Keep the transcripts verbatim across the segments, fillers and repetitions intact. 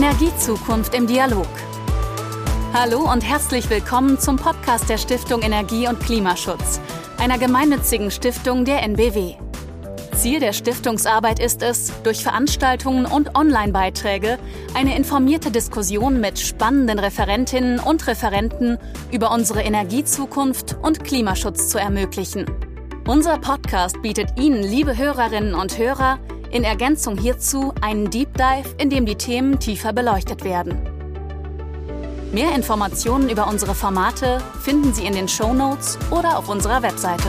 Energiezukunft im Dialog. Hallo und herzlich willkommen zum Podcast der Stiftung Energie und Klimaschutz, einer gemeinnützigen Stiftung der N B W. Ziel der Stiftungsarbeit ist es, durch Veranstaltungen und Online-Beiträge eine informierte Diskussion mit spannenden Referentinnen und Referenten über unsere Energiezukunft und Klimaschutz zu ermöglichen. Unser Podcast bietet Ihnen, liebe Hörerinnen und Hörer, in Ergänzung hierzu einen Deep Dive, in dem die Themen tiefer beleuchtet werden. Mehr Informationen über unsere Formate finden Sie in den Shownotes oder auf unserer Webseite.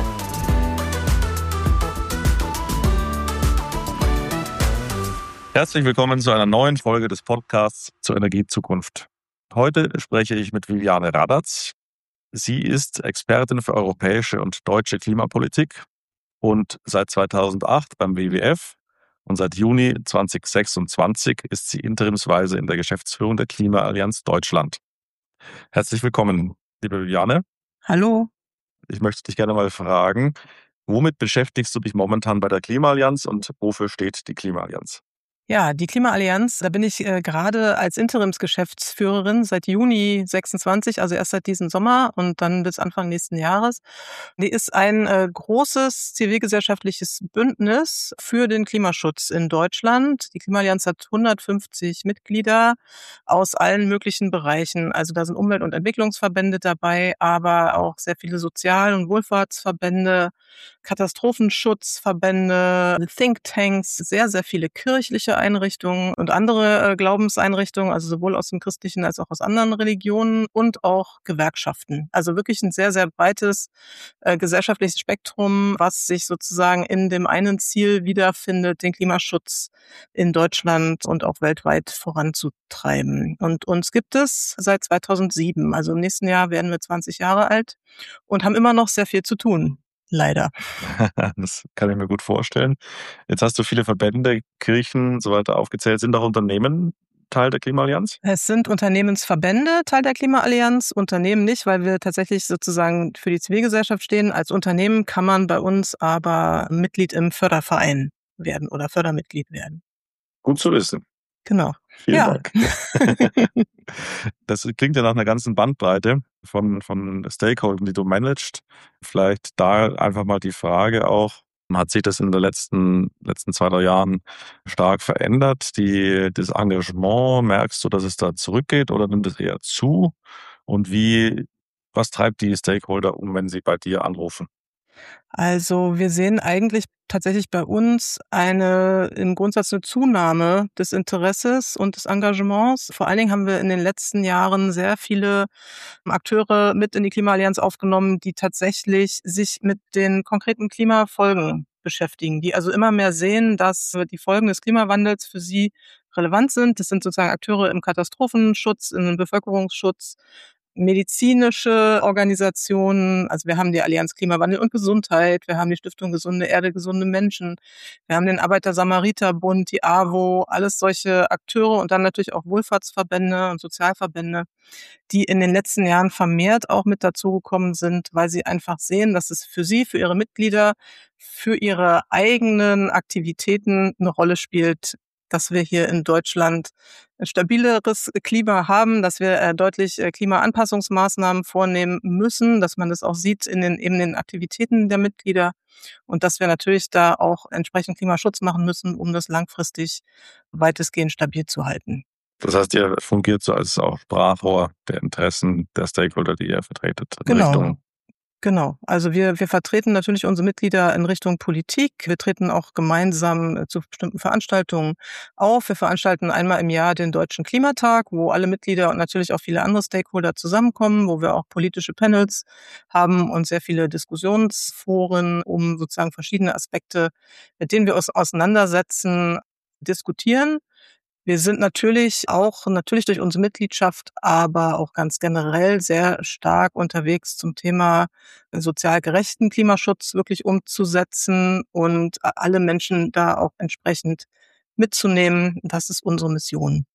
Herzlich willkommen zu einer neuen Folge des Podcasts zur Energiezukunft. Heute spreche ich mit Viviane Radatz. Sie ist Expertin für europäische und deutsche Klimapolitik und seit zweitausendacht beim W W F und seit Juni zweitausendsechsundzwanzig ist sie interimsweise in der Geschäftsführung der Klimaallianz Deutschland. Herzlich willkommen, liebe Viviane. Hallo. Ich möchte dich gerne mal fragen, womit beschäftigst du dich momentan bei der Klimaallianz und wofür steht die Klimaallianz? Ja, die Klimaallianz, da bin ich äh, gerade als Interimsgeschäftsführerin seit Juni sechsundzwanzig, also erst seit diesem Sommer und dann bis Anfang nächsten Jahres. Die ist ein äh, großes zivilgesellschaftliches Bündnis für den Klimaschutz in Deutschland. Die Klimaallianz hat hundertfünfzig Mitglieder aus allen möglichen Bereichen. Also da sind Umwelt- und Entwicklungsverbände dabei, aber auch sehr viele Sozial- und Wohlfahrtsverbände, Katastrophenschutzverbände, Thinktanks, sehr, sehr viele kirchliche Einrichtungen und andere äh, Glaubenseinrichtungen, also sowohl aus dem christlichen als auch aus anderen Religionen und auch Gewerkschaften. Also wirklich ein sehr, sehr breites äh, gesellschaftliches Spektrum, was sich sozusagen in dem einen Ziel wiederfindet, den Klimaschutz in Deutschland und auch weltweit voranzutreiben. Und uns gibt es seit zweitausendsieben, also im nächsten Jahr werden wir zwanzig Jahre alt und haben immer noch sehr viel zu tun. Leider. Das kann ich mir gut vorstellen. Jetzt hast du viele Verbände, Kirchen und so weiter aufgezählt. Sind auch Unternehmen Teil der Klimaallianz? Es sind Unternehmensverbände Teil der Klimaallianz, Unternehmen nicht, weil wir tatsächlich sozusagen für die Zivilgesellschaft stehen. Als Unternehmen kann man bei uns aber Mitglied im Förderverein werden oder Fördermitglied werden. Gut zu wissen. Genau. Vielen ja. Dank. Das klingt ja nach einer ganzen Bandbreite von, von Stakeholdern, die du managst. Vielleicht da einfach mal die Frage auch, hat sich das in den letzten, letzten zwei, drei Jahren stark verändert? Die, das Engagement, merkst du, dass es da zurückgeht oder nimmt es eher zu? Und wie, was treibt die Stakeholder um, wenn sie bei dir anrufen? Also wir sehen eigentlich tatsächlich bei uns eine im Grundsatz eine Zunahme des Interesses und des Engagements. Vor allen Dingen haben wir in den letzten Jahren sehr viele Akteure mit in die Klimaallianz aufgenommen, die tatsächlich sich mit den konkreten Klimafolgen beschäftigen, die also immer mehr sehen, dass die Folgen des Klimawandels für sie relevant sind. Das sind sozusagen Akteure im Katastrophenschutz, im Bevölkerungsschutz, medizinische Organisationen, also wir haben die Allianz Klimawandel und Gesundheit, wir haben die Stiftung Gesunde Erde, gesunde Menschen, wir haben den Arbeiter-Samariter-Bund, die A W O, alles solche Akteure und dann natürlich auch Wohlfahrtsverbände und Sozialverbände, die in den letzten Jahren vermehrt auch mit dazugekommen sind, weil sie einfach sehen, dass es für sie, für ihre Mitglieder, für ihre eigenen Aktivitäten eine Rolle spielt, dass wir hier in Deutschland ein stabileres Klima haben, dass wir äh, deutlich äh, Klimaanpassungsmaßnahmen vornehmen müssen, dass man das auch sieht in den eben den Aktivitäten der Mitglieder und dass wir natürlich da auch entsprechend Klimaschutz machen müssen, um das langfristig weitestgehend stabil zu halten. Das heißt, ihr fungiert so als auch Sprachrohr der Interessen der Stakeholder, die ihr vertretet. In Genau. Richtung Genau, also wir, wir vertreten natürlich unsere Mitglieder in Richtung Politik. Wir treten auch gemeinsam zu bestimmten Veranstaltungen auf. Wir veranstalten einmal im Jahr den Deutschen Klimatag, wo alle Mitglieder und natürlich auch viele andere Stakeholder zusammenkommen, wo wir auch politische Panels haben und sehr viele Diskussionsforen, um sozusagen verschiedene Aspekte, mit denen wir uns auseinandersetzen, diskutieren. Wir sind natürlich auch, natürlich durch unsere Mitgliedschaft, aber auch ganz generell sehr stark unterwegs zum Thema sozial gerechten Klimaschutz wirklich umzusetzen und alle Menschen da auch entsprechend mitzunehmen. Das ist unsere Mission.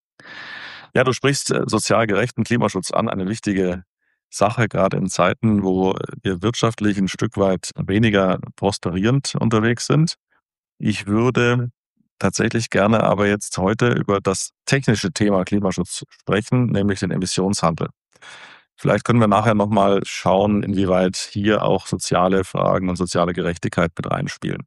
Ja, du sprichst sozial gerechten Klimaschutz an, eine wichtige Sache, gerade in Zeiten, wo wir wirtschaftlich ein Stück weit weniger prosperierend unterwegs sind. Ich würde tatsächlich gerne aber jetzt heute über das technische Thema Klimaschutz sprechen, nämlich den Emissionshandel. Vielleicht können wir nachher nochmal schauen, inwieweit hier auch soziale Fragen und soziale Gerechtigkeit mit reinspielen.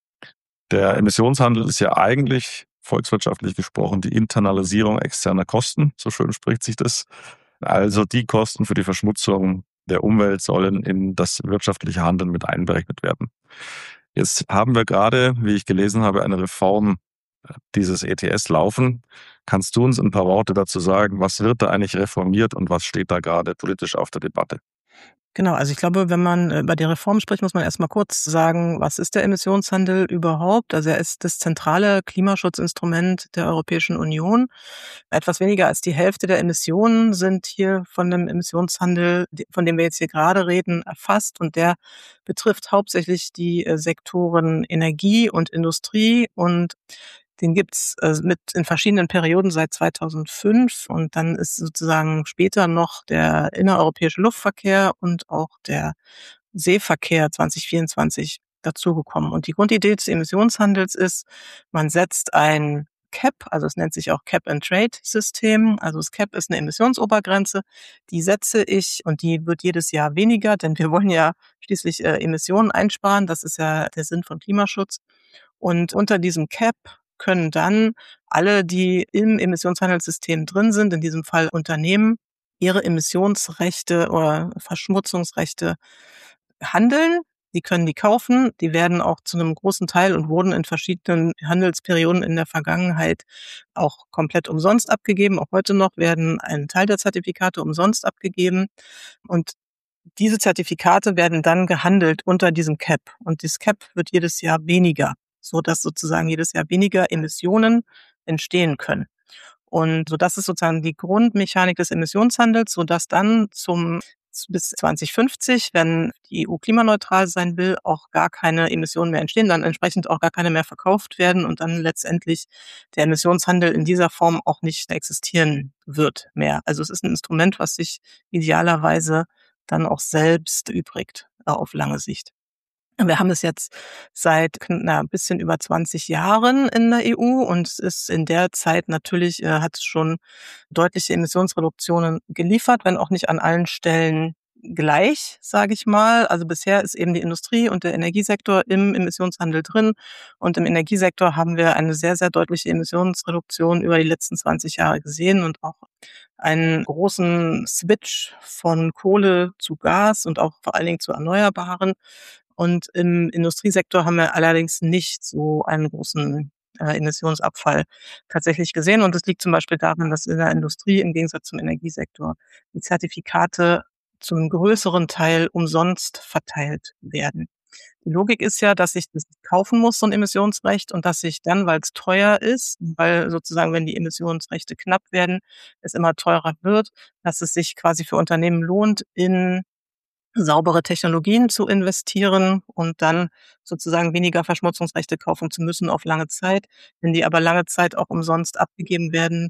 Der Emissionshandel ist ja eigentlich volkswirtschaftlich gesprochen die Internalisierung externer Kosten, so schön spricht sich das. Also die Kosten für die Verschmutzung der Umwelt sollen in das wirtschaftliche Handeln mit einberechnet werden. Jetzt haben wir gerade, wie ich gelesen habe, eine Reform dieses E T S laufen. Kannst du uns ein paar Worte dazu sagen, was wird da eigentlich reformiert und was steht da gerade politisch auf der Debatte? Genau, also ich glaube, wenn man über die Reform spricht, muss man erstmal kurz sagen, was ist der Emissionshandel überhaupt? Also er ist das zentrale Klimaschutzinstrument der Europäischen Union. Etwas weniger als die Hälfte der Emissionen sind hier von dem Emissionshandel, von dem wir jetzt hier gerade reden, erfasst. Und der betrifft hauptsächlich die Sektoren Energie und Industrie. Und den gibt's äh, mit in verschiedenen Perioden seit zweitausendfünf und dann ist sozusagen später noch der innereuropäische Luftverkehr und auch der Seeverkehr zwanzig vierundzwanzig dazugekommen. Und die Grundidee des Emissionshandels ist, man setzt ein Cap, also es nennt sich auch Cap-and-Trade-System. Also das Cap ist eine Emissionsobergrenze, die setze ich und die wird jedes Jahr weniger, denn wir wollen ja schließlich äh, Emissionen einsparen. Das ist ja der Sinn von Klimaschutz. Und unter diesem Cap können dann alle, die im Emissionshandelssystem drin sind, in diesem Fall Unternehmen, ihre Emissionsrechte oder Verschmutzungsrechte handeln. Die können die kaufen. Die werden auch zu einem großen Teil und wurden in verschiedenen Handelsperioden in der Vergangenheit auch komplett umsonst abgegeben. Auch heute noch werden ein Teil der Zertifikate umsonst abgegeben. Und diese Zertifikate werden dann gehandelt unter diesem Cap. Und dieses Cap wird jedes Jahr weniger, so dass sozusagen jedes Jahr weniger Emissionen entstehen können. Und so das ist sozusagen die Grundmechanik des Emissionshandels, so dass dann zum bis zwanzig fünfzig, wenn die E U klimaneutral sein will, auch gar keine Emissionen mehr entstehen, dann entsprechend auch gar keine mehr verkauft werden und dann letztendlich der Emissionshandel in dieser Form auch nicht existieren wird mehr. Also es ist ein Instrument, was sich idealerweise dann auch selbst übrigt auf lange Sicht. Wir haben es jetzt seit na, ein bisschen über zwanzig Jahren in der E U und es ist in der Zeit natürlich, äh, hat es schon deutliche Emissionsreduktionen geliefert, wenn auch nicht an allen Stellen gleich, sage ich mal. Also bisher ist eben die Industrie und der Energiesektor im Emissionshandel drin und im Energiesektor haben wir eine sehr, sehr deutliche Emissionsreduktion über die letzten zwanzig Jahre gesehen und auch einen großen Switch von Kohle zu Gas und auch vor allen Dingen zu Erneuerbaren. Und im Industriesektor haben wir allerdings nicht so einen großen äh, Emissionsabfall tatsächlich gesehen. Und das liegt zum Beispiel daran, dass in der Industrie im Gegensatz zum Energiesektor die Zertifikate zum größeren Teil umsonst verteilt werden. Die Logik ist ja, dass ich das kaufen muss, so ein Emissionsrecht, und dass ich dann, weil es teuer ist, weil sozusagen, wenn die Emissionsrechte knapp werden, es immer teurer wird, dass es sich quasi für Unternehmen lohnt, in saubere Technologien zu investieren und dann sozusagen weniger Verschmutzungsrechte kaufen zu müssen auf lange Zeit. Wenn die aber lange Zeit auch umsonst abgegeben werden,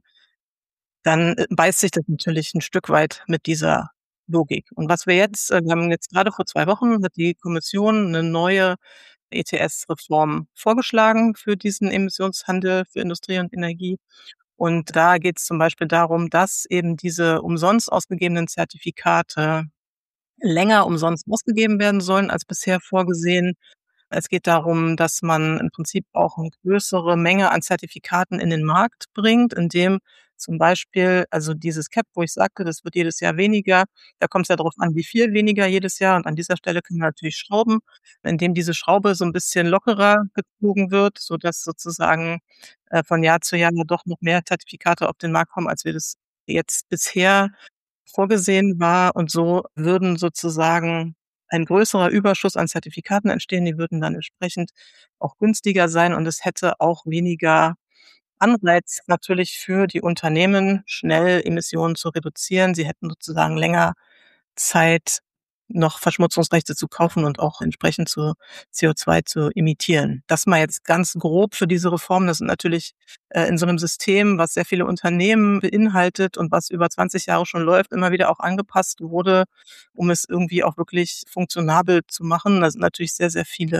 dann äh, beißt sich das natürlich ein Stück weit mit dieser Logik. Und was wir jetzt, äh, wir haben jetzt gerade vor zwei Wochen hat die Kommission eine neue E T S-Reform vorgeschlagen für diesen Emissionshandel für Industrie und Energie. Und da geht es zum Beispiel darum, dass eben diese umsonst ausgegebenen Zertifikate länger umsonst ausgegeben werden sollen als bisher vorgesehen. Es geht darum, dass man im Prinzip auch eine größere Menge an Zertifikaten in den Markt bringt, indem zum Beispiel, also dieses Cap, wo ich sagte, das wird jedes Jahr weniger, da kommt es ja darauf an, wie viel weniger jedes Jahr. Und an dieser Stelle können wir natürlich schrauben, indem diese Schraube so ein bisschen lockerer gezogen wird, sodass sozusagen äh, von Jahr zu Jahr doch noch mehr Zertifikate auf den Markt kommen, als wir das jetzt bisher vorgesehen war. Und so würden sozusagen ein größerer Überschuss an Zertifikaten entstehen. Die würden dann entsprechend auch günstiger sein und es hätte auch weniger Anreiz natürlich für die Unternehmen, schnell Emissionen zu reduzieren. Sie hätten sozusagen länger Zeit, noch Verschmutzungsrechte zu kaufen und auch entsprechend zu C O zwei zu emittieren. Das mal jetzt ganz grob für diese Reform. Das sind natürlich äh, in so einem System, was sehr viele Unternehmen beinhaltet und was über zwanzig Jahre schon läuft, immer wieder auch angepasst wurde, um es irgendwie auch wirklich funktionabel zu machen. Da sind natürlich sehr, sehr viele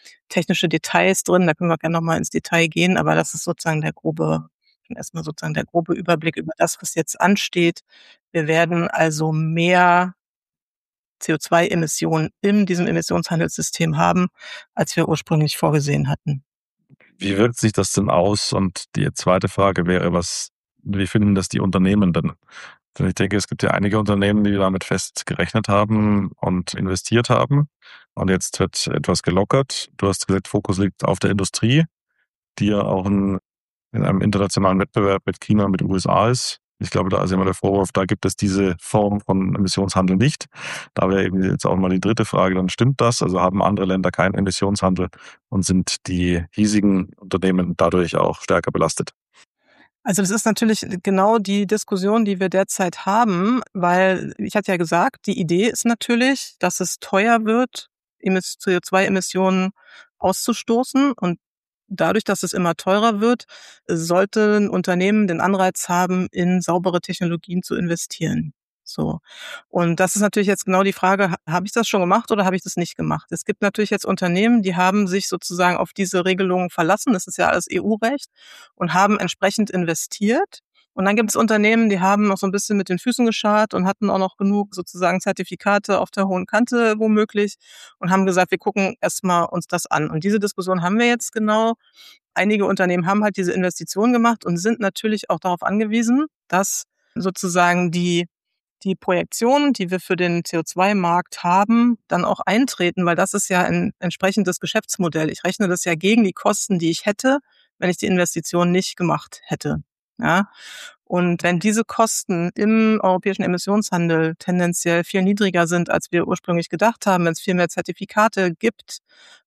technische Details drin. Da können wir gerne nochmal ins Detail gehen, aber das ist sozusagen der grobe, erstmal sozusagen der grobe Überblick über das, was jetzt ansteht. Wir werden also mehr C O zwei Emissionen in diesem Emissionshandelssystem haben, als wir ursprünglich vorgesehen hatten. Wie wirkt sich das denn aus? Und die zweite Frage wäre, was, wie finden das die Unternehmen denn? Denn ich denke, es gibt ja einige Unternehmen, die damit fest gerechnet haben und investiert haben. Und jetzt wird etwas gelockert. Du hast gesagt, Fokus liegt auf der Industrie, die ja auch in, in einem internationalen Wettbewerb mit China, mit den U S A ist. Ich glaube, da ist immer der Vorwurf, da gibt es diese Form von Emissionshandel nicht. Da wäre eben jetzt auch mal die dritte Frage, dann stimmt das? Also haben andere Länder keinen Emissionshandel und sind die hiesigen Unternehmen dadurch auch stärker belastet? Also das ist natürlich genau die Diskussion, die wir derzeit haben, weil ich hatte ja gesagt, die Idee ist natürlich, dass es teuer wird, C O zwei Emissionen auszustoßen, und dadurch, dass es immer teurer wird, sollten Unternehmen den Anreiz haben, in saubere Technologien zu investieren. So. Und das ist natürlich jetzt genau die Frage, ha- habe ich das schon gemacht oder habe ich das nicht gemacht? Es gibt natürlich jetzt Unternehmen, die haben sich sozusagen auf diese Regelungen verlassen, das ist ja alles E U-Recht, und haben entsprechend investiert. Und dann gibt es Unternehmen, die haben noch so ein bisschen mit den Füßen geschart und hatten auch noch genug sozusagen Zertifikate auf der hohen Kante womöglich und haben gesagt, wir gucken erstmal uns das an. Und diese Diskussion haben wir jetzt genau. Einige Unternehmen haben halt diese Investition gemacht und sind natürlich auch darauf angewiesen, dass sozusagen die die Projektionen, die wir für den C O zwei Markt haben, dann auch eintreten, weil das ist ja ein entsprechendes Geschäftsmodell. Ich rechne das ja gegen die Kosten, die ich hätte, wenn ich die Investition nicht gemacht hätte. Ja. Und wenn diese Kosten im europäischen Emissionshandel tendenziell viel niedriger sind, als wir ursprünglich gedacht haben, wenn es viel mehr Zertifikate gibt,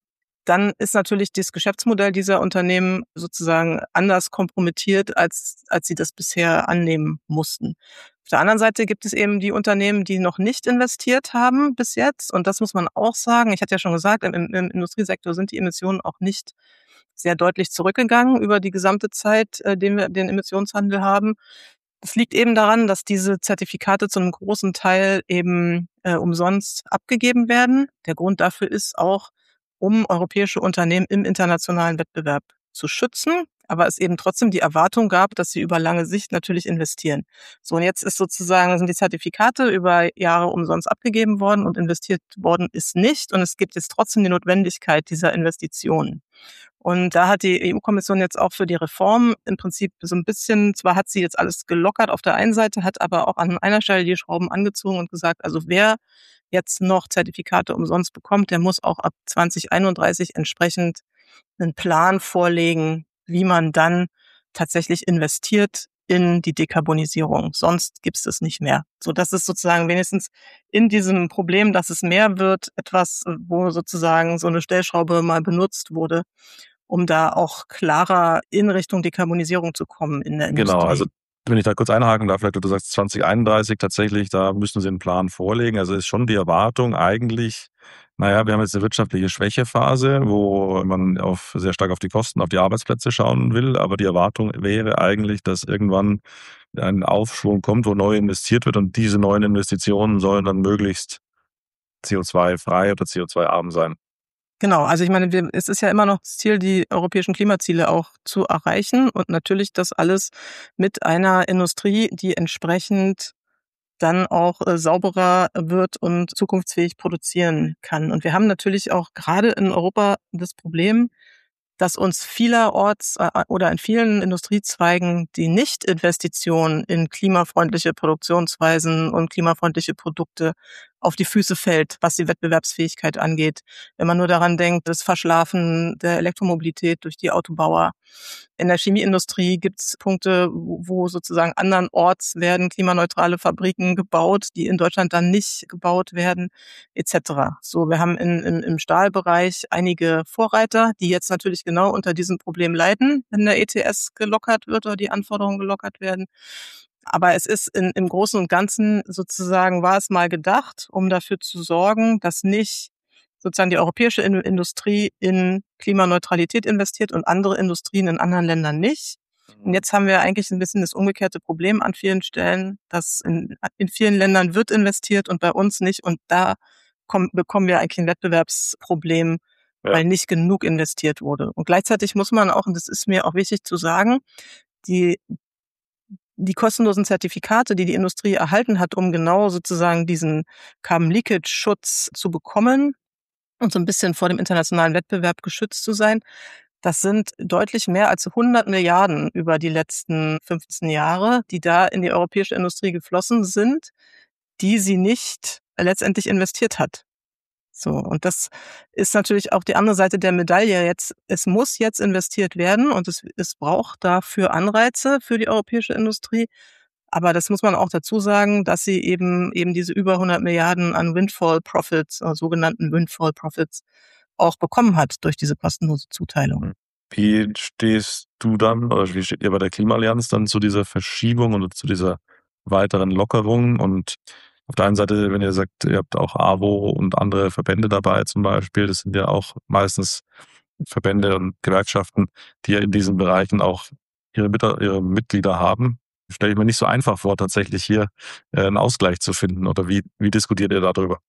dann ist natürlich das Geschäftsmodell dieser Unternehmen sozusagen anders kompromittiert, als, als sie das bisher annehmen mussten. Auf der anderen Seite gibt es eben die Unternehmen, die noch nicht investiert haben bis jetzt. Und das muss man auch sagen. Ich hatte ja schon gesagt, im, im Industriesektor sind die Emissionen auch nicht sehr deutlich zurückgegangen über die gesamte Zeit, äh, den wir den Emissionshandel haben. Das liegt eben daran, dass diese Zertifikate zu einem großen Teil eben äh, umsonst abgegeben werden. Der Grund dafür ist auch, um europäische Unternehmen im internationalen Wettbewerb zu schützen, aber es eben trotzdem die Erwartung gab, dass sie über lange Sicht natürlich investieren. So, und jetzt ist sozusagen, sind die Zertifikate über Jahre umsonst abgegeben worden und investiert worden ist nicht. Und es gibt jetzt trotzdem die Notwendigkeit dieser Investitionen. Und da hat die E U-Kommission jetzt auch für die Reform im Prinzip so ein bisschen, zwar hat sie jetzt alles gelockert auf der einen Seite, hat aber auch an einer Stelle die Schrauben angezogen und gesagt, also wer jetzt noch Zertifikate umsonst bekommt, der muss auch ab zwanzig einunddreißig entsprechend einen Plan vorlegen, wie man dann tatsächlich investiert in die Dekarbonisierung. Sonst gibt es das nicht mehr. So, das ist sozusagen wenigstens in diesem Problem, dass es mehr wird, etwas, wo sozusagen so eine Stellschraube mal benutzt wurde, um da auch klarer in Richtung Dekarbonisierung zu kommen in der Industrie. Genau, also wenn ich da kurz einhaken darf, vielleicht du sagst zwanzig einunddreißig tatsächlich, da müssen sie einen Plan vorlegen. Also ist schon die Erwartung eigentlich, naja, wir haben jetzt eine wirtschaftliche Schwächephase, wo man auf, sehr stark auf die Kosten, auf die Arbeitsplätze schauen will, aber die Erwartung wäre eigentlich, dass irgendwann ein Aufschwung kommt, wo neu investiert wird und diese neuen Investitionen sollen dann möglichst C O zwei frei oder C O zwei arm sein. Genau, also ich meine, wir, es ist ja immer noch das Ziel, die europäischen Klimaziele auch zu erreichen und natürlich das alles mit einer Industrie, die entsprechend dann auch äh, sauberer wird und zukunftsfähig produzieren kann. Und wir haben natürlich auch gerade in Europa das Problem, dass uns vielerorts äh, oder in vielen Industriezweigen die Nichtinvestition in klimafreundliche Produktionsweisen und klimafreundliche Produkte auf die Füße fällt, was die Wettbewerbsfähigkeit angeht. Wenn man nur daran denkt, das Verschlafen der Elektromobilität durch die Autobauer. In der Chemieindustrie gibt es Punkte, wo sozusagen andernorts werden klimaneutrale Fabriken gebaut, die in Deutschland dann nicht gebaut werden, et cetera. So, wir haben in, in, im Stahlbereich einige Vorreiter, die jetzt natürlich genau unter diesem Problem leiden, wenn der E T S gelockert wird oder die Anforderungen gelockert werden. Aber es ist in, im Großen und Ganzen sozusagen, war es mal gedacht, um dafür zu sorgen, dass nicht sozusagen die europäische Industrie in Klimaneutralität investiert und andere Industrien in anderen Ländern nicht. Und jetzt haben wir eigentlich ein bisschen das umgekehrte Problem an vielen Stellen, dass in, in vielen Ländern wird investiert und bei uns nicht. Und da kommen, bekommen wir eigentlich ein Wettbewerbsproblem, Ja. weil nicht genug investiert wurde. Und gleichzeitig muss man auch, und das ist mir auch wichtig zu sagen, die die kostenlosen Zertifikate, die die Industrie erhalten hat, um genau sozusagen diesen Carbon Leakage Schutz zu bekommen und so ein bisschen vor dem internationalen Wettbewerb geschützt zu sein, das sind deutlich mehr als hundert Milliarden über die letzten fünfzehn Jahre, die da in die europäische Industrie geflossen sind, die sie nicht letztendlich investiert hat. So, und das ist natürlich auch die andere Seite der Medaille. Jetzt, es muss jetzt investiert werden und es, es braucht dafür Anreize für die europäische Industrie. Aber das muss man auch dazu sagen, dass sie eben eben diese über hundert Milliarden an Windfall Profits, äh, sogenannten Windfall Profits, auch bekommen hat durch diese kostenlose Zuteilung. Wie stehst du dann, oder wie steht ihr bei der Klimaallianz dann zu dieser Verschiebung und zu dieser weiteren Lockerung? Und auf der einen Seite, wenn ihr sagt, ihr habt auch A W O und andere Verbände dabei zum Beispiel, das sind ja auch meistens Verbände und Gewerkschaften, die ja in diesen Bereichen auch ihre, Mit- ihre Mitglieder haben. Stelle ich mir nicht so einfach vor, tatsächlich hier äh, einen Ausgleich zu finden. Oder wie, wie diskutiert ihr darüber?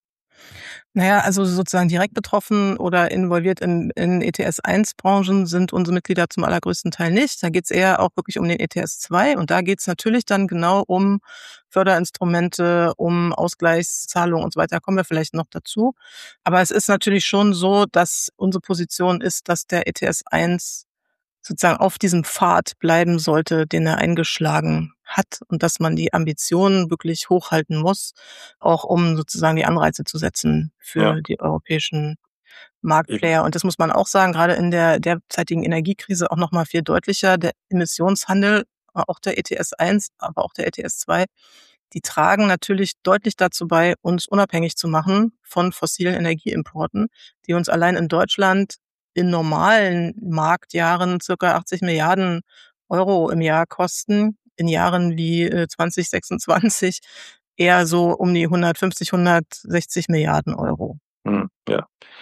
Naja, also sozusagen direkt betroffen oder involviert in, in E T S eins Branchen sind unsere Mitglieder zum allergrößten Teil nicht. Da geht es eher auch wirklich um den E T S zwei und da geht es natürlich dann genau um Förderinstrumente, um Ausgleichszahlungen und so weiter. Da kommen wir vielleicht noch dazu. Aber es ist natürlich schon so, dass unsere Position ist, dass der E T S eins sozusagen auf diesem Pfad bleiben sollte, den er eingeschlagen hat und dass man die Ambitionen wirklich hochhalten muss, auch um sozusagen die Anreize zu setzen für Ja. die europäischen Marktplayer. Und das muss man auch sagen, gerade in der derzeitigen Energiekrise auch noch mal viel deutlicher. Der Emissionshandel, auch der E T S eins, aber auch der E T S zwei, die tragen natürlich deutlich dazu bei, uns unabhängig zu machen von fossilen Energieimporten, die uns allein in Deutschland in normalen Marktjahren circa achtzig Milliarden Euro im Jahr kosten, in Jahren wie äh, zwanzig sechsundzwanzig eher so um die hundertfünfzig, hundertsechzig Milliarden Euro. Hm, ja.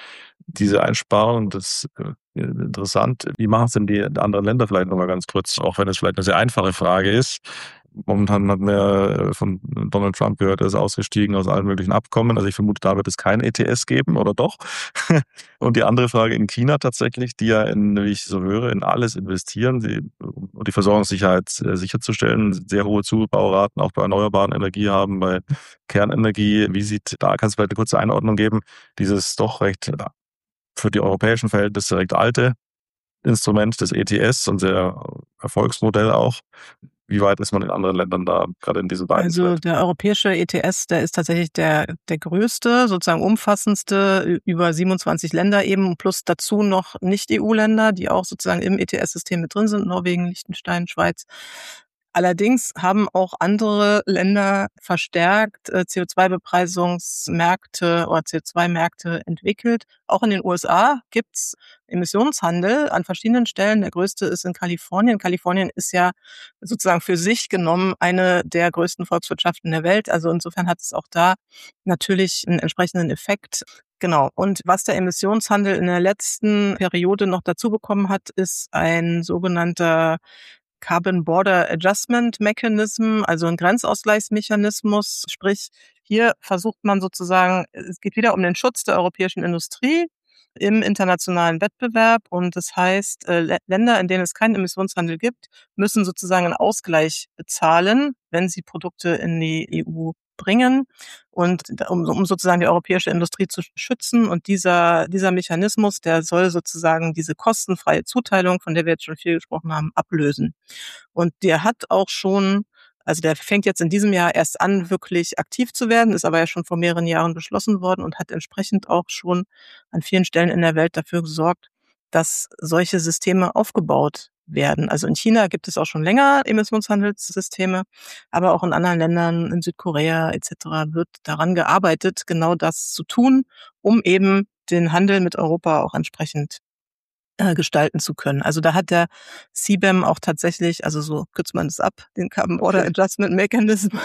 Diese Einsparung, das ist äh, interessant. Wie machen es denn die anderen Länder vielleicht nochmal ganz kurz, auch wenn es vielleicht eine sehr einfache Frage ist. Momentan hat man ja von Donald Trump gehört, er ist ausgestiegen aus allen möglichen Abkommen. Also ich vermute, da wird es kein E T S geben, oder doch? Und die andere Frage in China tatsächlich, die ja, in, wie ich so höre, in alles investieren, die, um die Versorgungssicherheit sicherzustellen, sehr hohe Zubauraten auch bei erneuerbaren Energie haben, bei Kernenergie. Wie sieht, da kannst du vielleicht eine kurze Einordnung geben, dieses doch recht für die europäischen Verhältnisse recht alte Instrument des E T S und sehr Erfolgsmodell auch. Wie weit ist man in anderen Ländern da, gerade in diesen beiden Also Fällen? der europäische E T S, der ist tatsächlich der, der größte, sozusagen umfassendste, über siebenundzwanzig Länder eben, plus dazu noch Nicht-E U-Länder, die auch sozusagen im E T S-System mit drin sind, Norwegen, Liechtenstein, Schweiz. Allerdings haben auch andere Länder verstärkt äh, C O zwei Bepreisungsmärkte oder C O zwei Märkte entwickelt. Auch in den U S A gibt's Emissionshandel an verschiedenen Stellen. Der größte ist in Kalifornien. Kalifornien ist ja sozusagen für sich genommen eine der größten Volkswirtschaften der Welt. Also insofern hat es auch da natürlich einen entsprechenden Effekt. Genau. Und was der Emissionshandel in der letzten Periode noch dazu bekommen hat, ist ein sogenannter Carbon Border Adjustment Mechanism, also ein Grenzausgleichsmechanismus. Sprich, hier versucht man sozusagen, es geht wieder um den Schutz der europäischen Industrie im internationalen Wettbewerb. Und das heißt, äh, Länder, in denen es keinen Emissionshandel gibt, müssen sozusagen einen Ausgleich bezahlen, wenn sie Produkte in die E U bringen und um, um sozusagen die europäische Industrie zu schützen. Und dieser, dieser Mechanismus, der soll sozusagen diese kostenfreie Zuteilung, von der wir jetzt schon viel gesprochen haben, ablösen. Und der hat auch schon, also der fängt jetzt in diesem Jahr erst an, wirklich aktiv zu werden, ist aber ja schon vor mehreren Jahren beschlossen worden und hat entsprechend auch schon an vielen Stellen in der Welt dafür gesorgt, dass solche Systeme aufgebaut werden. Also in China gibt es auch schon länger Emissionshandelssysteme, aber auch in anderen Ländern, in Südkorea et cetera wird daran gearbeitet, genau das zu tun, um eben den Handel mit Europa auch entsprechend äh, gestalten zu können. Also da hat der C B A M auch tatsächlich, also so kürzt man das ab, den Carbon Border Okay. Adjustment Mechanism,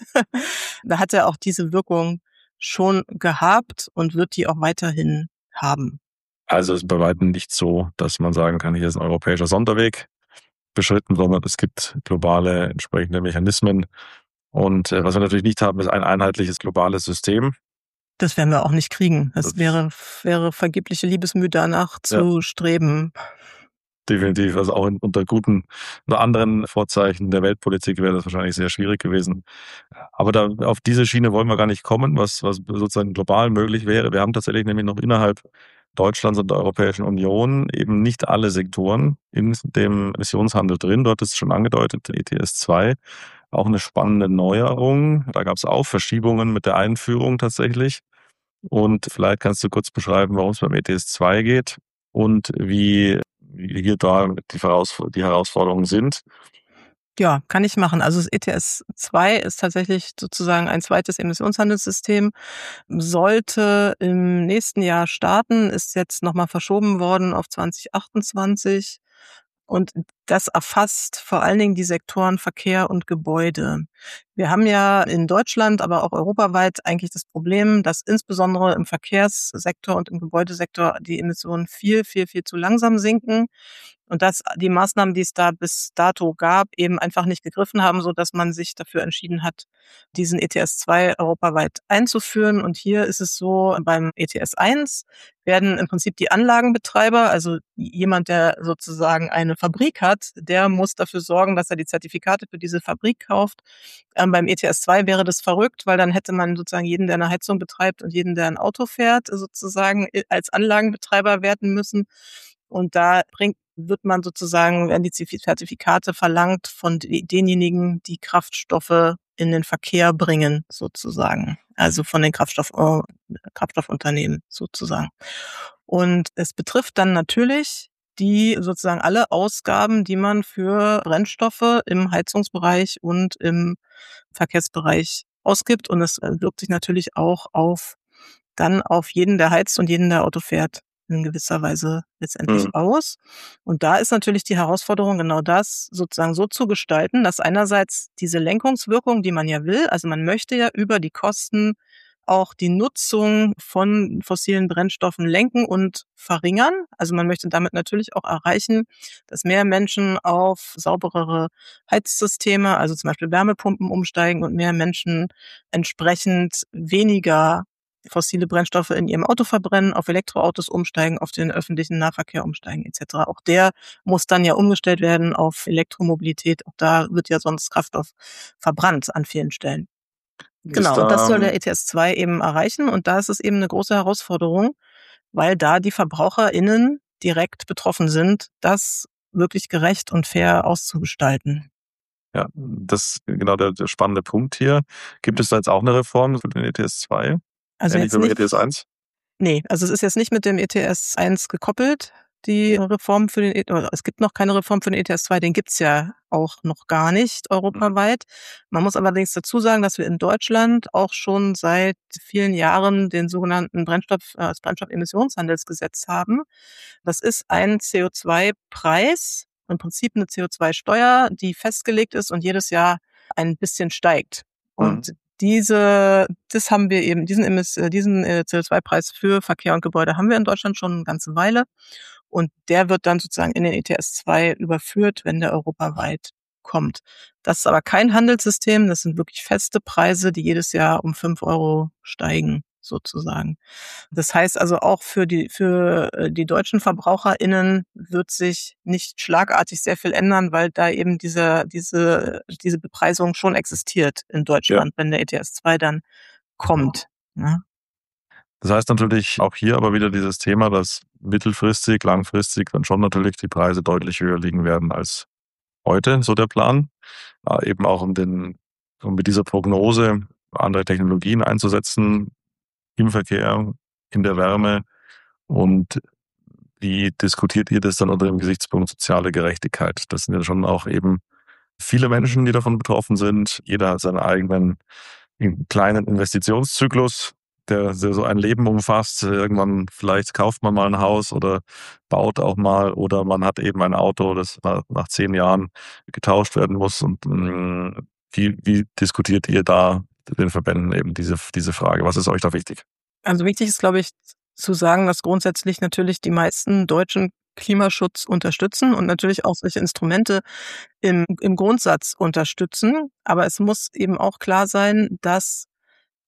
da hat er auch diese Wirkung schon gehabt und wird die auch weiterhin haben. Also es ist bei weitem nicht so, dass man sagen kann, hier ist ein europäischer Sonderweg beschritten, sondern es gibt globale entsprechende Mechanismen. Und äh, was wir natürlich nicht haben, ist ein einheitliches globales System. Das werden wir auch nicht kriegen. Das, Das wäre, wäre vergebliche Liebesmüh danach zu ja. streben. Definitiv. Also auch in, unter guten oder anderen Vorzeichen der Weltpolitik wäre das wahrscheinlich sehr schwierig gewesen. Aber da auf diese Schiene wollen wir gar nicht kommen, was, was sozusagen global möglich wäre. Wir haben tatsächlich nämlich noch innerhalb Deutschlands und der Europäischen Union eben nicht alle Sektoren in dem Emissionshandel drin. Dort ist es schon angedeutet, E T S zwei, auch eine spannende Neuerung. Da gab es auch Verschiebungen mit der Einführung tatsächlich. Und vielleicht kannst du kurz beschreiben, warum es beim E T S zwei geht und wie, wie hier da die, Herausf- die Herausforderungen sind. Ja, kann ich machen. Also das E T S zwei ist tatsächlich sozusagen ein zweites Emissionshandelssystem, sollte im nächsten Jahr starten, ist jetzt nochmal verschoben worden auf zwanzig achtundzwanzig. Und das erfasst vor allen Dingen die Sektoren Verkehr und Gebäude. Wir haben ja in Deutschland, aber auch europaweit eigentlich das Problem, dass insbesondere im Verkehrssektor und im Gebäudesektor die Emissionen viel, viel, viel zu langsam sinken. Und dass die Maßnahmen, die es da bis dato gab, eben einfach nicht gegriffen haben, so dass man sich dafür entschieden hat, diesen E T S zwei europaweit einzuführen. Und hier ist es so, beim E T S eins werden im Prinzip die Anlagenbetreiber, also jemand, der sozusagen eine Fabrik hat, der muss dafür sorgen, dass er die Zertifikate für diese Fabrik kauft. Ähm, beim E T S zwei wäre das verrückt, weil dann hätte man sozusagen jeden, der eine Heizung betreibt und jeden, der ein Auto fährt, sozusagen als Anlagenbetreiber werten müssen. Und da bringt, wird man sozusagen, werden die Zertifikate verlangt von denjenigen, die Kraftstoffe in den Verkehr bringen, sozusagen. Also von den Kraftstoff, äh, Kraftstoffunternehmen sozusagen. Und es betrifft dann natürlich die sozusagen alle Ausgaben, die man für Brennstoffe im Heizungsbereich und im Verkehrsbereich ausgibt. Und es wirkt sich natürlich auch auf dann auf jeden, der heizt und jeden, der Auto fährt, in gewisser Weise letztendlich Mhm. aus. Und da ist natürlich die Herausforderung, genau das sozusagen so zu gestalten, dass einerseits diese Lenkungswirkung, die man ja will, also man möchte ja über die Kosten auch die Nutzung von fossilen Brennstoffen lenken und verringern. Also man möchte damit natürlich auch erreichen, dass mehr Menschen auf sauberere Heizsysteme, also zum Beispiel Wärmepumpen, umsteigen und mehr Menschen entsprechend weniger fossile Brennstoffe in ihrem Auto verbrennen, auf Elektroautos umsteigen, auf den öffentlichen Nahverkehr umsteigen et cetera. Auch der muss dann ja umgestellt werden auf Elektromobilität. Auch da wird ja sonst Kraftstoff verbrannt an vielen Stellen. Genau, da, und das soll der E T S zwei eben erreichen. Und da ist es eben eine große Herausforderung, weil da die VerbraucherInnen direkt betroffen sind, das wirklich gerecht und fair auszugestalten. Ja, das ist genau der, der spannende Punkt hier. Gibt es da jetzt auch eine Reform für den E T S zwei? Also Ähnlich jetzt wie beim nicht, E T S eins? Nee, also es ist jetzt nicht mit dem E T S eins gekoppelt, die Reform für den, E- oder es gibt noch keine Reform für den E T S zwei, den gibt's ja auch noch gar nicht europaweit. Man muss allerdings dazu sagen, dass wir in Deutschland auch schon seit vielen Jahren den sogenannten Brennstoff, äh, das Brennstoffemissionshandelsgesetz haben. Das ist ein C O zwei Preis, im Prinzip eine C O zwei Steuer, die festgelegt ist und jedes Jahr ein bisschen steigt. Und Mhm. diese, das haben wir eben, diesen, Emiss- äh, diesen äh, C O zwei Preis für Verkehr und Gebäude haben wir in Deutschland schon eine ganze Weile. Und der wird dann sozusagen in den E T S zwei überführt, wenn der europaweit kommt. Das ist aber kein Handelssystem, das sind wirklich feste Preise, die jedes Jahr um fünf Euro steigen, sozusagen. Das heißt also auch für die, für äh, die deutschen VerbraucherInnen wird sich nicht schlagartig sehr viel ändern, weil da eben diese, diese, diese Bepreisung schon existiert in Deutschland, wenn der E T S zwei dann kommt. Ja. Das heißt natürlich auch hier aber wieder dieses Thema, dass mittelfristig, langfristig dann schon natürlich die Preise deutlich höher liegen werden als heute, so der Plan. Äh, eben auch um den, um mit dieser Prognose andere Technologien einzusetzen im Verkehr, in der Wärme. Und wie diskutiert ihr das dann unter dem Gesichtspunkt soziale Gerechtigkeit? Das sind ja schon auch eben viele Menschen, die davon betroffen sind. Jeder hat seinen eigenen kleinen Investitionszyklus, der, der so ein Leben umfasst. Irgendwann vielleicht kauft man mal ein Haus oder baut auch mal oder man hat eben ein Auto, das nach, nach zehn Jahren getauscht werden muss. Und mh, wie, wie diskutiert ihr da den Verbänden eben diese, diese Frage? Was ist euch da wichtig? Also wichtig ist, glaube ich, zu sagen, dass grundsätzlich natürlich die meisten Deutschen Klimaschutz unterstützen und natürlich auch solche Instrumente im, im Grundsatz unterstützen. Aber es muss eben auch klar sein, dass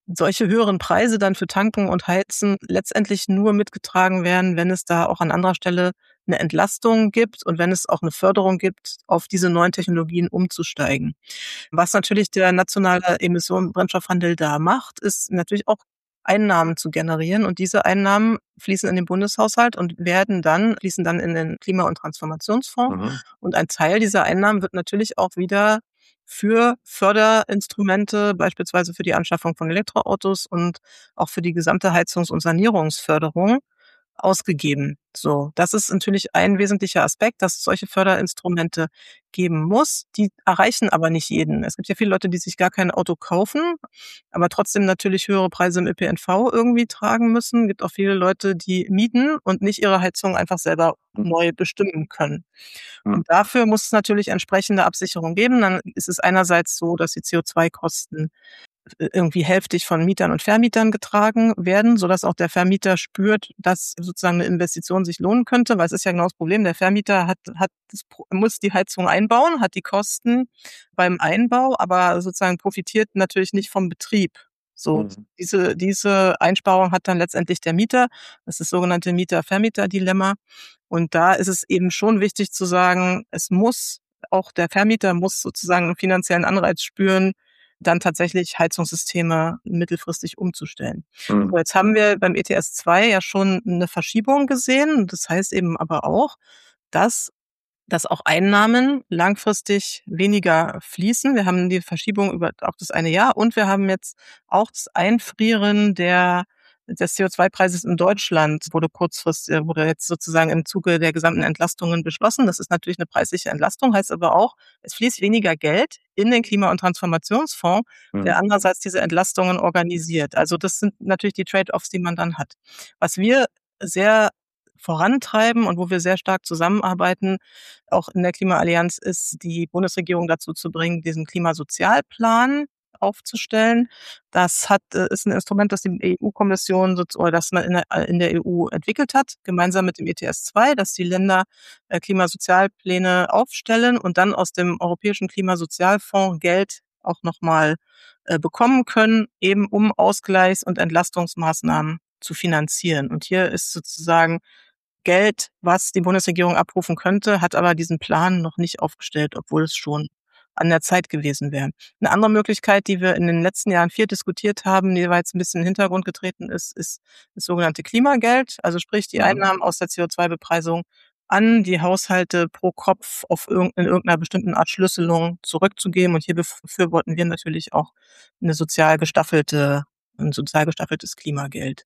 solche höheren Preise dann für Tanken und Heizen letztendlich nur mitgetragen werden, wenn es da auch an anderer Stelle eine Entlastung gibt und wenn es auch eine Förderung gibt, auf diese neuen Technologien umzusteigen. Was natürlich der nationale Emissionen-Brennstoffhandel da macht, ist natürlich auch Einnahmen zu generieren. Und diese Einnahmen fließen in den Bundeshaushalt und werden dann, fließen dann in den Klima- und Transformationsfonds. Mhm. Und ein Teil dieser Einnahmen wird natürlich auch wieder für Förderinstrumente, beispielsweise für die Anschaffung von Elektroautos und auch für die gesamte Heizungs- und Sanierungsförderung ausgegeben. So, das ist natürlich ein wesentlicher Aspekt, dass es solche Förderinstrumente geben muss. Die erreichen aber nicht jeden. Es gibt ja viele Leute, die sich gar kein Auto kaufen, aber trotzdem natürlich höhere Preise im Ö P N V irgendwie tragen müssen. Es gibt auch viele Leute, die mieten und nicht ihre Heizung einfach selber neu bestimmen können. Mhm. Und dafür muss es natürlich entsprechende Absicherung geben. Dann ist es einerseits so, dass die C O zwei Kosten irgendwie hälftig von Mietern und Vermietern getragen werden, sodass auch der Vermieter spürt, dass sozusagen eine Investition sich lohnen könnte, weil es ist ja genau das Problem, der Vermieter hat, hat das, muss die Heizung einbauen, hat die Kosten beim Einbau, aber sozusagen profitiert natürlich nicht vom Betrieb. So, Mhm. diese, diese Einsparung hat dann letztendlich der Mieter. Das ist das sogenannte Mieter-Vermieter-Dilemma. Und da ist es eben schon wichtig zu sagen, es muss, auch der Vermieter muss sozusagen einen finanziellen Anreiz spüren, dann tatsächlich Heizungssysteme mittelfristig umzustellen. Mhm. So, jetzt haben wir beim E T S zwei ja schon eine Verschiebung gesehen. Das heißt eben aber auch, dass dass auch Einnahmen langfristig weniger fließen. Wir haben die Verschiebung über auch das eine Jahr und wir haben jetzt auch das Einfrieren der des C O zwei Preises in Deutschland wurde kurzfristig, wurde jetzt sozusagen im Zuge der gesamten Entlastungen beschlossen. Das ist natürlich eine preisliche Entlastung, heißt aber auch, es fließt weniger Geld in den Klima- und Transformationsfonds, der Mhm. andererseits diese Entlastungen organisiert. Also das sind natürlich die Trade-offs, die man dann hat. Was wir sehr vorantreiben und wo wir sehr stark zusammenarbeiten, auch in der Klimaallianz, ist die Bundesregierung dazu zu bringen, diesen Klimasozialplan aufzustellen. Das hat, äh, ist ein Instrument, das die E U-Kommission oder das man in der, in der E U entwickelt hat, gemeinsam mit dem E T S zwei, dass die Länder äh, Klimasozialpläne aufstellen und dann aus dem Europäischen Klimasozialfonds Geld auch nochmal äh, bekommen können, eben um Ausgleichs- und Entlastungsmaßnahmen zu finanzieren. Und hier ist sozusagen Geld, was die Bundesregierung abrufen könnte, hat aber diesen Plan noch nicht aufgestellt, obwohl es schon an der Zeit gewesen wäre. Eine andere Möglichkeit, die wir in den letzten Jahren viel diskutiert haben, die jetzt ein bisschen in den Hintergrund getreten ist, ist das sogenannte Klimageld, also sprich die Mhm. Einnahmen aus der C O zwei Bepreisung an die Haushalte pro Kopf auf irg- in irgendeiner bestimmten Art Schlüsselung zurückzugeben. Und hier befürworten wir natürlich auch eine sozial gestaffelte, ein sozial gestaffeltes Klimageld.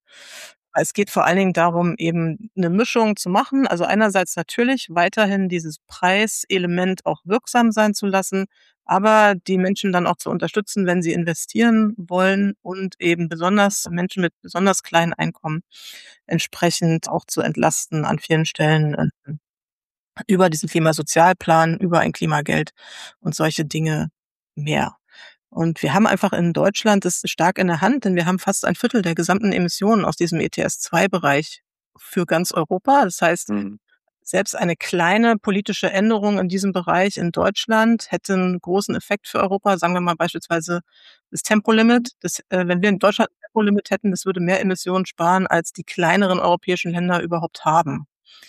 Es geht vor allen Dingen darum, eben eine Mischung zu machen. Also einerseits natürlich weiterhin dieses Preiselement auch wirksam sein zu lassen, aber die Menschen dann auch zu unterstützen, wenn sie investieren wollen und eben besonders Menschen mit besonders kleinen Einkommen entsprechend auch zu entlasten an vielen Stellen, äh, über diesen Klimasozialplan, über ein Klimageld und solche Dinge mehr. Und wir haben einfach in Deutschland das stark in der Hand, denn wir haben fast ein Viertel der gesamten Emissionen aus diesem E T S zwei Bereich für ganz Europa. Das heißt, Mhm. selbst eine kleine politische Änderung in diesem Bereich in Deutschland hätte einen großen Effekt für Europa. Sagen wir mal beispielsweise das Tempolimit. Das, äh, wenn wir in Deutschland ein Tempolimit hätten, das würde mehr Emissionen sparen, als die kleineren europäischen Länder überhaupt haben.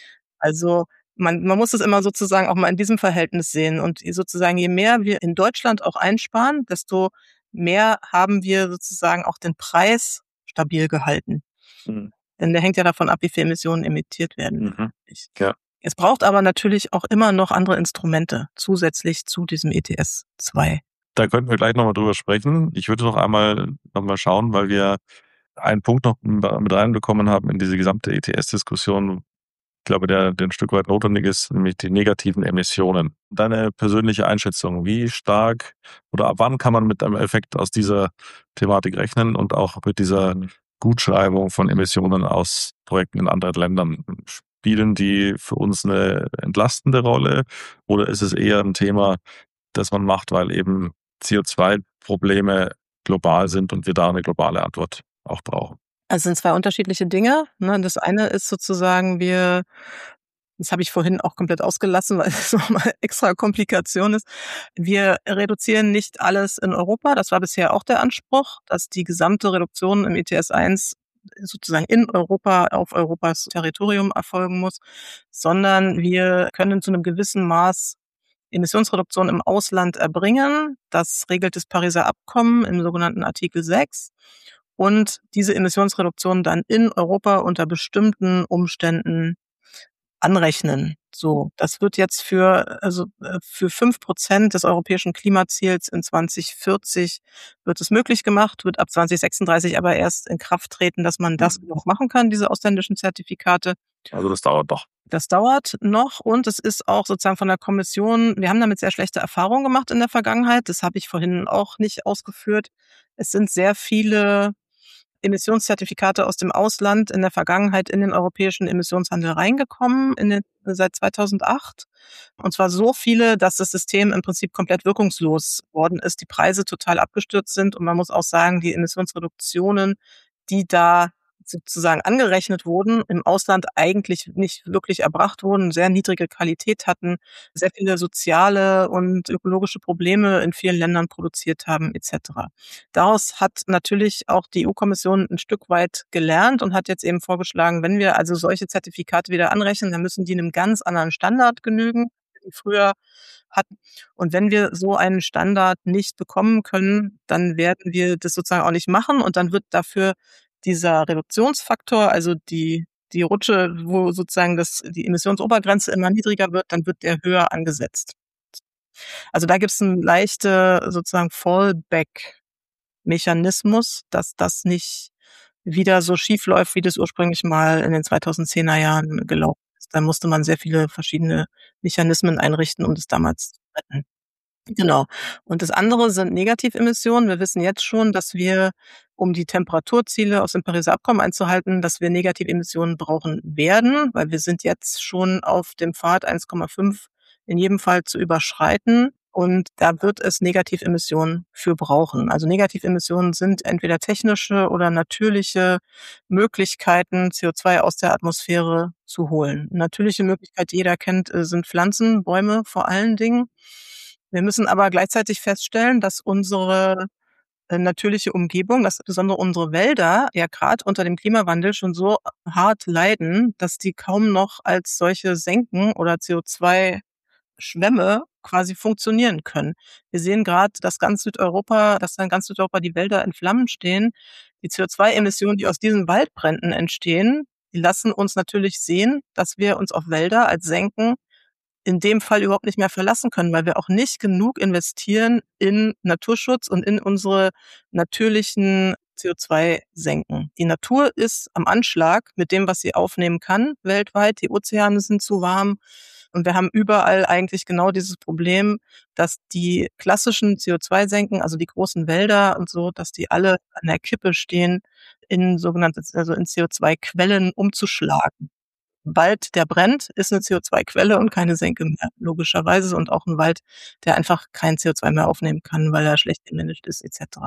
Also man, man muss es immer sozusagen auch mal in diesem Verhältnis sehen. Und sozusagen, je mehr wir in Deutschland auch einsparen, desto mehr haben wir sozusagen auch den Preis stabil gehalten. Mhm. Denn der hängt ja davon ab, wie viele Emissionen emittiert werden. Mhm. Ja. Es braucht aber natürlich auch immer noch andere Instrumente zusätzlich zu diesem E T S zwei. Da könnten wir gleich nochmal drüber sprechen. Ich würde noch einmal noch mal schauen, weil wir einen Punkt noch mit reinbekommen haben in diese gesamte E T S-Diskussion. Ich glaube, der, der ein Stück weit notwendig ist, nämlich die negativen Emissionen. Deine persönliche Einschätzung, wie stark oder ab wann kann man mit einem Effekt aus dieser Thematik rechnen und auch mit dieser Gutschreibung von Emissionen aus Projekten in anderen Ländern? Spielen die für uns eine entlastende Rolle oder ist es eher ein Thema, das man macht, weil eben C O zwei Probleme global sind und wir da eine globale Antwort auch brauchen? Also es sind zwei unterschiedliche Dinge. Ne? Das eine ist sozusagen, wir Das habe ich vorhin auch komplett ausgelassen, weil es nochmal extra Komplikation ist. Wir reduzieren nicht alles in Europa. Das war bisher auch der Anspruch, dass die gesamte Reduktion im E T S eins sozusagen in Europa auf Europas Territorium erfolgen muss, sondern wir können zu einem gewissen Maß Emissionsreduktion im Ausland erbringen. Das regelt das Pariser Abkommen im sogenannten Artikel sechs. Und diese Emissionsreduktion dann in Europa unter bestimmten Umständen anrechnen. So, das wird jetzt für, also, äh, für fünf Prozent des europäischen Klimaziels in zwanzig vierzig wird es möglich gemacht, wird ab zwanzig sechsunddreißig aber erst in Kraft treten, dass man das noch machen kann, diese ausländischen Zertifikate. Also das dauert doch. Das dauert noch und es ist auch sozusagen von der Kommission, wir haben damit sehr schlechte Erfahrungen gemacht in der Vergangenheit, das habe ich vorhin auch nicht ausgeführt. Es sind sehr viele Emissionszertifikate aus dem Ausland in der Vergangenheit in den europäischen Emissionshandel reingekommen, in den, seit zweitausendacht. Und zwar so viele, dass das System im Prinzip komplett wirkungslos worden ist, die Preise total abgestürzt sind. Und man muss auch sagen, die Emissionsreduktionen, die da sozusagen angerechnet wurden, im Ausland eigentlich nicht wirklich erbracht wurden, sehr niedrige Qualität hatten, sehr viele soziale und ökologische Probleme in vielen Ländern produziert haben, et cetera. Daraus hat natürlich auch die E U-Kommission ein Stück weit gelernt und hat jetzt eben vorgeschlagen, wenn wir also solche Zertifikate wieder anrechnen, dann müssen die einem ganz anderen Standard genügen, den wir früher hatten. Und wenn wir so einen Standard nicht bekommen können, dann werden wir das sozusagen auch nicht machen und dann wird dafür dieser Reduktionsfaktor, also die, die Rutsche, wo sozusagen das, die Emissionsobergrenze immer niedriger wird, dann wird der höher angesetzt. Also da gibt es einen leichte sozusagen Fallback-Mechanismus, dass das nicht wieder so schief läuft, wie das ursprünglich mal in den zweitausendzehner Jahren gelaufen ist. Da musste man sehr viele verschiedene Mechanismen einrichten, um das damals zu retten. Genau. Und das andere sind Negativemissionen. Wir wissen jetzt schon, dass wir, um die Temperaturziele aus dem Pariser Abkommen einzuhalten, dass wir Negativemissionen brauchen werden, weil wir sind jetzt schon auf dem Pfad eins Komma fünf in jedem Fall zu überschreiten. Und da wird es Negativemissionen für brauchen. Also Negativemissionen sind entweder technische oder natürliche Möglichkeiten, C O zwei aus der Atmosphäre zu holen. Eine natürliche Möglichkeit, die jeder kennt, sind Pflanzen, Bäume vor allen Dingen. Wir müssen aber gleichzeitig feststellen, dass unsere äh, natürliche Umgebung, dass besonders unsere Wälder ja gerade unter dem Klimawandel schon so hart leiden, dass die kaum noch als solche Senken oder C O zwei Schwämme quasi funktionieren können. Wir sehen gerade, dass ganz Südeuropa, dass in ganz Südeuropa die Wälder in Flammen stehen. Die C O zwei Emissionen, die aus diesen Waldbränden entstehen, die lassen uns natürlich sehen, dass wir uns auf Wälder als Senken in dem Fall überhaupt nicht mehr verlassen können, weil wir auch nicht genug investieren in Naturschutz und in unsere natürlichen C O zwei Senken. Die Natur ist am Anschlag mit dem, was sie aufnehmen kann weltweit. Die Ozeane sind zu warm und wir haben überall eigentlich genau dieses Problem, dass die klassischen C O zwei Senken, also die großen Wälder und so, dass die alle an der Kippe stehen, in sogenannte, also in C O zwei Quellen umzuschlagen. Wald, der brennt, ist eine C O zwei Quelle und keine Senke mehr, logischerweise. Und auch ein Wald, der einfach kein C O zwei mehr aufnehmen kann, weil er schlecht gemanagt ist, et cetera.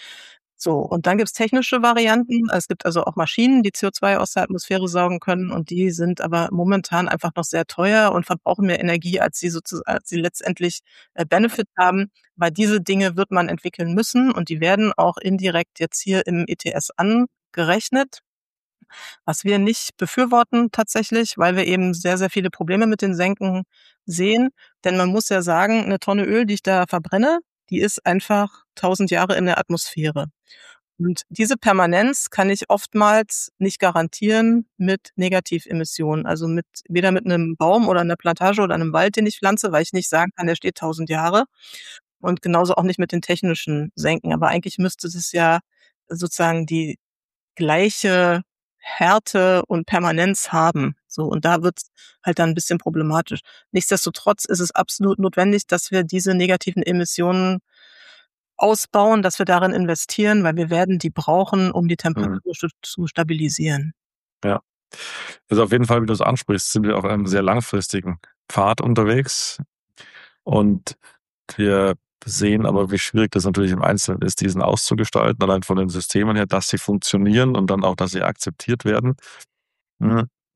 So, und dann gibt's technische Varianten. Es gibt also auch Maschinen, die C O zwei aus der Atmosphäre saugen können. Und die sind aber momentan einfach noch sehr teuer und verbrauchen mehr Energie, als sie sozusagen, als sie letztendlich äh, Benefit haben. Weil diese Dinge wird man entwickeln müssen und die werden auch indirekt jetzt hier im E T S angerechnet. Was wir nicht befürworten tatsächlich, weil wir eben sehr, sehr viele Probleme mit den Senken sehen. Denn man muss ja sagen, eine Tonne Öl, die ich da verbrenne, die ist einfach tausend Jahre in der Atmosphäre. Und diese Permanenz kann ich oftmals nicht garantieren mit Negativemissionen. Also mit, weder mit einem Baum oder einer Plantage oder einem Wald, den ich pflanze, weil ich nicht sagen kann, der steht tausend Jahre. Und genauso auch nicht mit den technischen Senken. Aber eigentlich müsste es ja sozusagen die gleiche Härte und Permanenz haben. So, und da wird's halt dann ein bisschen problematisch. Nichtsdestotrotz ist es absolut notwendig, dass wir diese negativen Emissionen ausbauen, dass wir darin investieren, weil wir werden die brauchen, um die Temperatur mhm. zu stabilisieren. Ja, also auf jeden Fall, wie du es ansprichst, sind wir auf einem sehr langfristigen Pfad unterwegs und wir sehen aber, wie schwierig das natürlich im Einzelnen ist, diesen auszugestalten, allein von den Systemen her, dass sie funktionieren und dann auch, dass sie akzeptiert werden.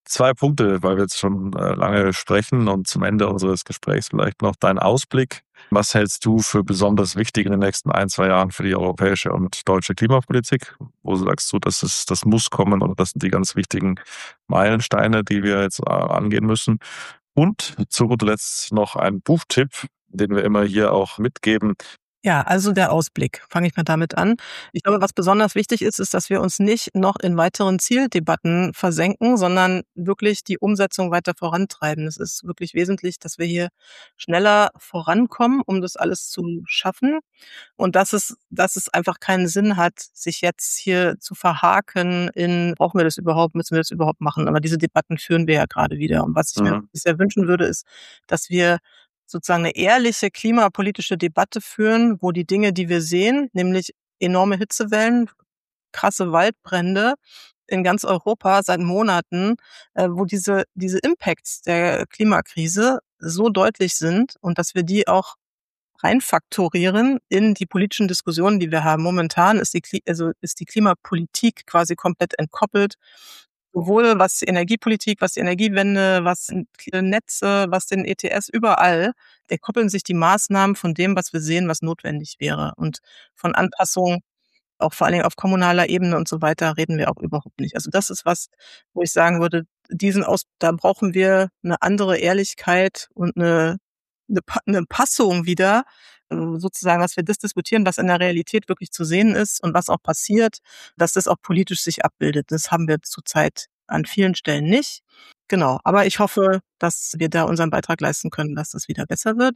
Zwei Punkte, weil wir jetzt schon lange sprechen und zum Ende unseres Gesprächs vielleicht noch dein Ausblick. Was hältst du für besonders wichtig in den nächsten ein, zwei Jahren für die europäische und deutsche Klimapolitik? Wo sagst du, das ist, das muss kommen und das sind die ganz wichtigen Meilensteine, die wir jetzt angehen müssen? Und zu guter Letzt noch ein Buchtipp, den wir immer hier auch mitgeben. Ja, also der Ausblick. Fange ich mal damit an. Ich glaube, was besonders wichtig ist, ist, dass wir uns nicht noch in weiteren Zieldebatten versenken, sondern wirklich die Umsetzung weiter vorantreiben. Es ist wirklich wesentlich, dass wir hier schneller vorankommen, um das alles zu schaffen. Und dass es, dass es einfach keinen Sinn hat, sich jetzt hier zu verhaken in, brauchen wir das überhaupt, müssen wir das überhaupt machen? Aber diese Debatten führen wir ja gerade wieder. Und was ich mhm. mir sehr wünschen würde, ist, dass wir sozusagen eine ehrliche klimapolitische Debatte führen, wo die Dinge, die wir sehen, nämlich enorme Hitzewellen, krasse Waldbrände in ganz Europa seit Monaten, wo diese diese Impacts der Klimakrise so deutlich sind und dass wir die auch reinfaktorieren in die politischen Diskussionen, die wir haben. Momentan ist die, also ist die Klimapolitik quasi komplett entkoppelt. Sowohl was die Energiepolitik, was die Energiewende, was Netze, was den E T S, überall, koppeln sich die Maßnahmen von dem, was wir sehen, was notwendig wäre. Und von Anpassungen, auch vor allen Dingen auf kommunaler Ebene und so weiter, reden wir auch überhaupt nicht. Also das ist was, wo ich sagen würde, diesen Aus, da brauchen wir eine andere Ehrlichkeit und eine, eine, eine Passung wieder, sozusagen, dass wir das diskutieren, was in der Realität wirklich zu sehen ist und was auch passiert, dass das auch politisch sich abbildet. Das haben wir zurzeit an vielen Stellen nicht. Genau, aber ich hoffe, dass wir da unseren Beitrag leisten können, dass das wieder besser wird.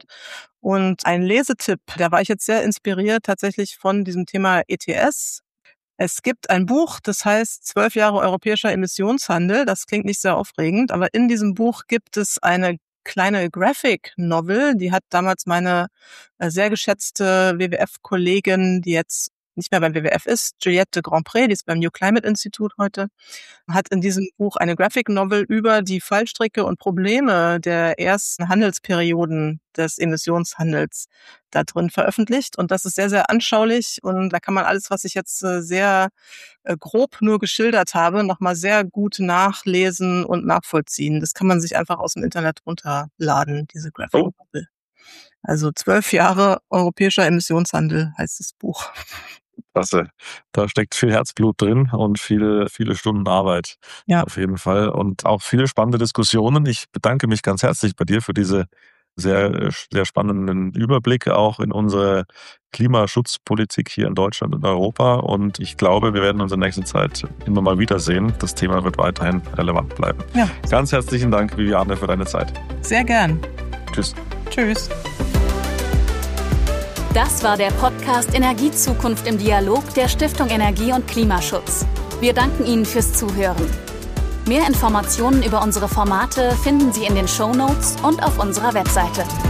Und ein Lesetipp, da war ich jetzt sehr inspiriert tatsächlich von diesem Thema E T S. Es gibt ein Buch, das heißt Zwölf Jahre europäischer Emissionshandel. Das klingt nicht sehr aufregend, aber in diesem Buch gibt es eine kleine Graphic Novel, die hat damals meine sehr geschätzte W W F-Kollegin, die jetzt nicht mehr beim W W F ist, Juliette de Grandpré, die ist beim New Climate Institute heute, hat in diesem Buch eine Graphic Novel über die Fallstricke und Probleme der ersten Handelsperioden des Emissionshandels da drin veröffentlicht. Und das ist sehr, sehr anschaulich und da kann man alles, was ich jetzt sehr grob nur geschildert habe, nochmal sehr gut nachlesen und nachvollziehen. Das kann man sich einfach aus dem Internet runterladen, diese Graphic oh. Novel. Also zwölf Jahre europäischer Emissionshandel heißt das Buch. Klasse. Da steckt viel Herzblut drin und viele, viele Stunden Arbeit. Ja. Auf jeden Fall. Und auch viele spannende Diskussionen. Ich bedanke mich ganz herzlich bei dir für diese sehr, sehr spannenden Überblick auch in unsere Klimaschutzpolitik hier in Deutschland und Europa. Und ich glaube, wir werden uns in nächster Zeit immer mal wiedersehen. Das Thema wird weiterhin relevant bleiben. Ja. Ganz herzlichen Dank, Viviane, für deine Zeit. Sehr gern. Tschüss. Tschüss. Das war der Podcast Energiezukunft im Dialog der Stiftung Energie und Klimaschutz. Wir danken Ihnen fürs Zuhören. Mehr Informationen über unsere Formate finden Sie in den Shownotes und auf unserer Webseite.